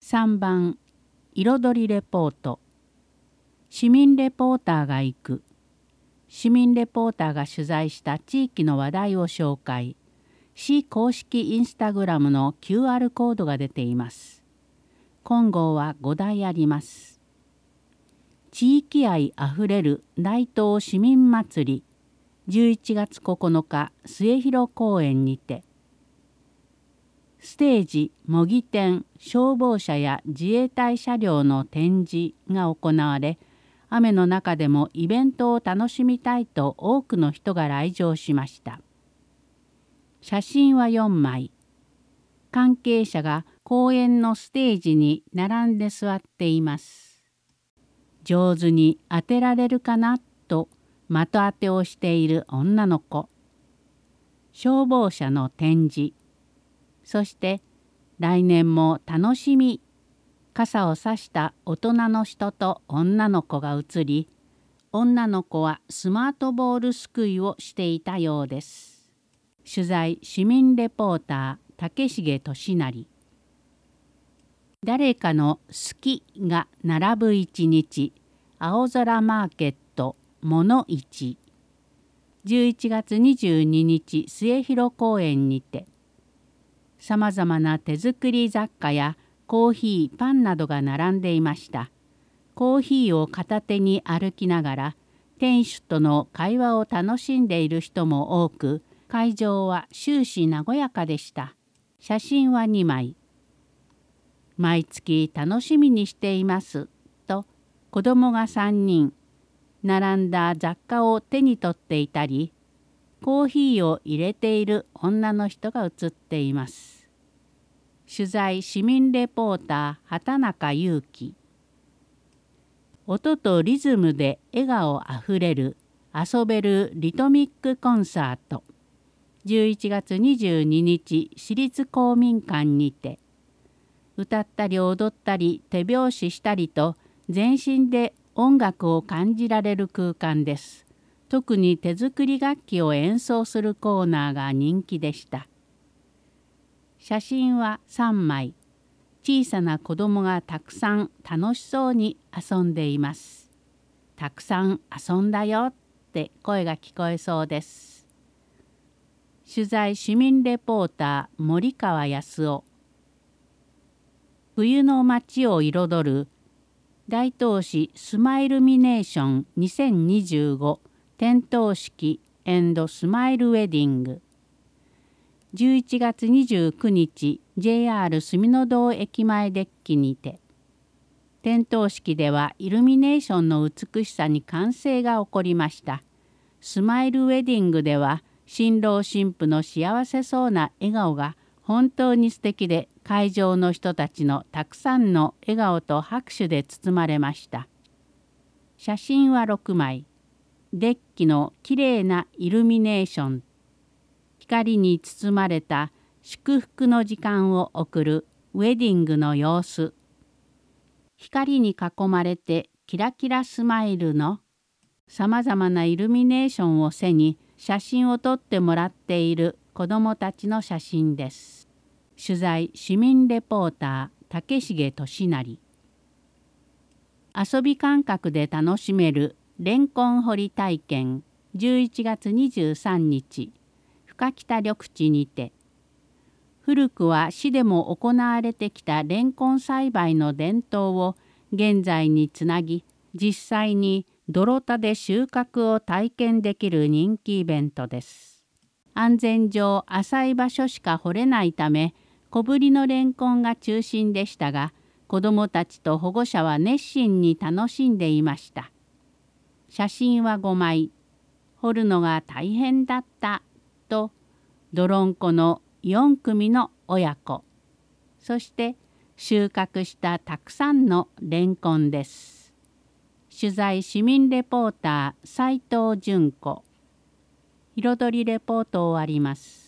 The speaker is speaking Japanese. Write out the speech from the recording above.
3番彩りレポート。市民レポーターが行く。市民レポーターが取材した地域の話題を紹介。市公式インスタグラムの QR コードが出ています。今号は5題あります。地域愛あふれる大東市民祭り11月9日末広公園にて、ステージ、模擬店、消防車や自衛隊車両の展示が行われ、雨の中でもイベントを楽しみたいと多くの人が来場しました。写真は4枚。関係者が公園のステージに並んで座っています。上手に当てられるかなと的当てをしている女の子。消防車の展示。そして来年も楽しみ。傘を差した大人の人と女の子が映り、女の子はスマートボールすくいをしていたようです。取材市民レポーター竹重俊成。誰かの好きが並ぶ一日、青空マーケットもの市。11月22日末広公園にて、さまざまな手作り雑貨やコーヒー、パンなどが並んでいました。コーヒーを片手に歩きながら店主との会話を楽しんでいる人も多く、会場は終始和やかでした。写真は2枚。毎月楽しみにしていますと子供が3人、並んだ雑貨を手に取っていたり、コーヒーを入れている女の人が写っています。取材市民レポーター畑中裕樹。音とリズムで笑顔あふれる遊べるリトミックコンサート。11月22日市立公民館にて、歌ったり踊ったり手拍子したりと全身で音楽を感じられる空間です。特に手作り楽器を演奏するコーナーが人気でした。写真は3枚。小さな子供がたくさん楽しそうに遊んでいます。たくさん遊んだよって声が聞こえそうです。取材市民レポーター森川康夫。冬の街を彩る大東市スマイルミネーション2025点灯式&スマイルウェディング。11月29日 JR 住の堂駅前デッキにて、点灯式ではイルミネーションの美しさに歓声が起こりました。スマイルウェディングでは新郎新婦の幸せそうな笑顔が本当に素敵で、会場の人たちのたくさんの笑顔と拍手で包まれました。写真は6枚。デッキのきれいなイルミネーション。光に包まれた祝福の時間を送るウェディングの様子。光に囲まれてキラキラスマイルのさまざまなイルミネーションを背に写真を撮ってもらっている子どもたちの写真です。取材市民レポーター竹重俊成。遊び感覚で楽しめるレンコン掘り体験11月23日深北緑地にて、古くは市でも行われてきたレンコン栽培の伝統を現在につなぎ、実際に泥田で収穫を体験できる人気イベントです。安全上浅い場所しか掘れないため、小ぶりのレンコンが中心でしたが、子どもたちと保護者は熱心に楽しんでいました。写真は5枚。掘るのが大変だったと泥んこの4組の親子。そして収穫したたくさんのレンコンです。取材市民レポーター斉藤純子。彩りレポートを終わります。